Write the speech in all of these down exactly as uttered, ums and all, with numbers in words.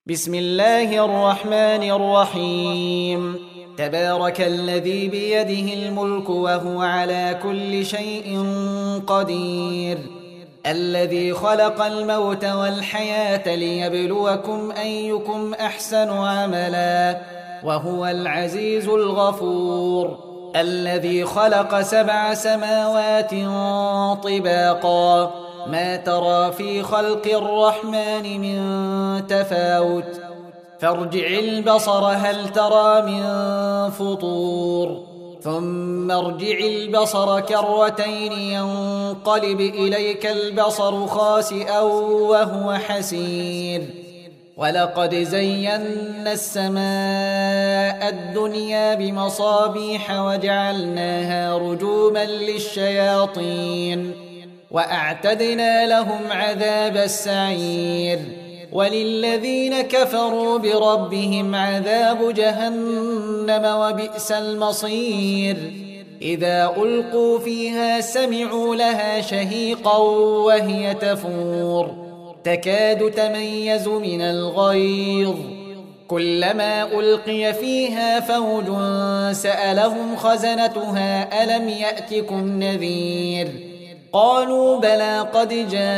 بسم الله الرحمن الرحيم. تبارك الذي بيده الملك وهو على كل شيء قدير، الذي خلق الموت والحياة ليبلوكم أيكم أحسن عملا وهو العزيز الغفور، الذي خلق سبع سماوات طباقا ما ترى في خلق الرحمن من تفاوت فارجع البصر هل ترى من فطور ثم ارجع البصر كرتين ينقلب إليك البصر خاسئا وهو حسير. ولقد زينا السماء الدنيا بمصابيح وجعلناها رجوما للشياطين وأعتدنا لهم عذاب السعير. وللذين كفروا بربهم عذاب جهنم وبئس المصير. إذا ألقوا فيها سمعوا لها شهيقا وهي تفور تكاد تميز من الغيظ، كلما ألقي فيها فوج سألهم خزنتها ألم يأتكم نذير؟ قالوا بلى قد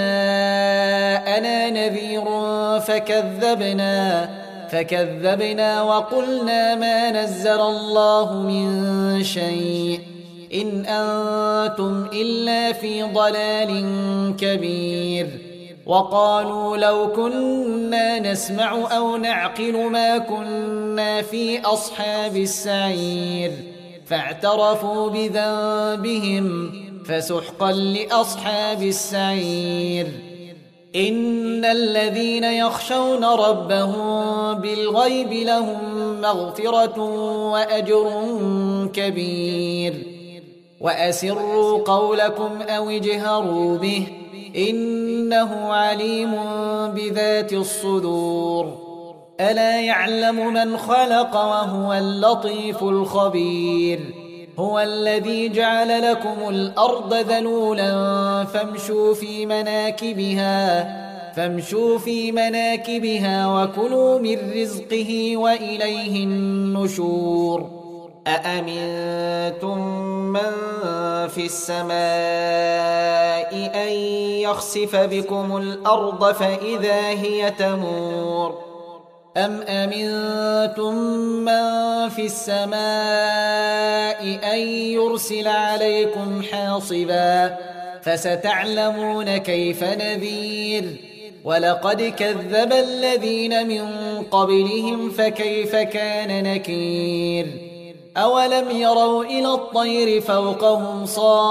جاءنا نذير فكذبنا فكذبنا وقلنا ما نزل الله من شيء إن أنتم إلا في ضلال كبير. وقالوا لو كنا نسمع أو نعقل ما كنا في أصحاب السعير فاعترفوا بذنبهم فسحقا لأصحاب السعير. إن الذين يخشون ربهم بالغيب لهم مغفرة وأجر كبير. وأسروا قولكم أو اجهروا به إنه عليم بذات الصدور. ألا يعلم من خلق وهو اللطيف الخبير. هو الذي جعل لكم الأرض ذلولا فامشوا في مناكبها فامشوا في مناكبها وكلوا من رزقه وإليه النشور. أأمنتم من في السماء أن يخسف بكم الأرض فإذا هي تمور أم أمنتم من في السماء أن يرسل عليكم حاصبا فستعلمون كيف نذير. ولقد كذب الذين من قبلهم فكيف كان نكير. أولم يروا إلى الطير فوقهم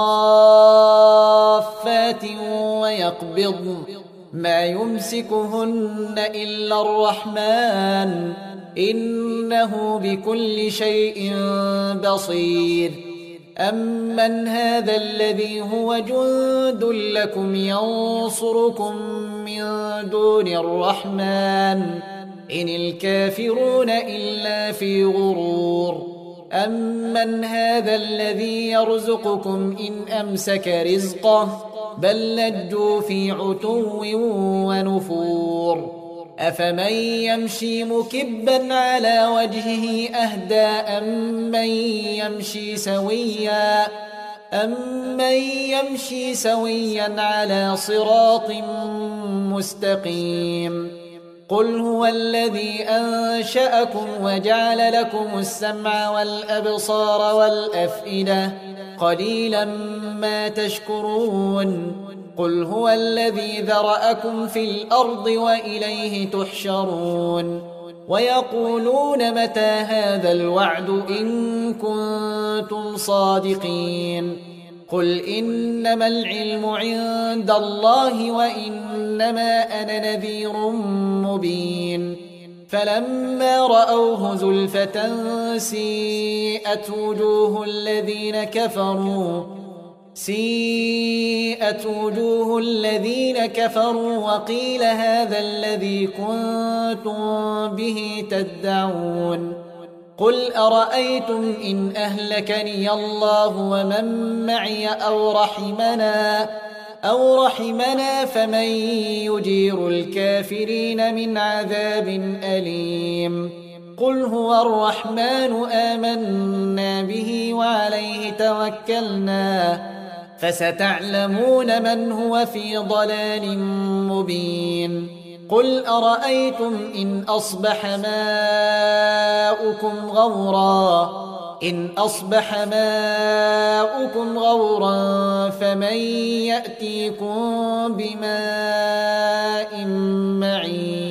صافات ويقبضن ما يمسكهن إلا الرحمن إنه بكل شيء بصير. أمن هذا الذي هو جند لكم ينصركم من دون الرحمن إن الكافرون إلا في غرور. أمن هذا الذي يرزقكم إن أمسك رزقه بل لجوا في عتو ونفور. أفمن يمشي مكبا على وجهه أهدى أمن يمشي سويا أمن يمشي سويا على صراط مستقيم. قل هو الذي أنشأكم وجعل لكم السمع والأبصار والأفئدة قليلا ما تشكرون. قل هو الذي ذرأكم في الأرض وإليه تحشرون. ويقولون متى هذا الوعد إن كنتم صادقين. قل إنما العلم عند الله وإنما أنا نذير مبين. فلما رأوه زلفة سيئت وجوه الذين كفروا سيئت وجوه الذين كفروا وقيل هذا الذي كنتم به تدعون. قل أرأيتم إن أهلكني الله ومن معي أو رحمنا أو رحمنا فمن يجير الكافرين من عذاب أليم قل هو الرحمن آمنا به وعليه توكلنا فستعلمون من هو في ضلال مبين قل أرأيتم إن أصبح ماؤكم غورا إن أصبح ماؤكم غورا فمن يأتيكم بماء معين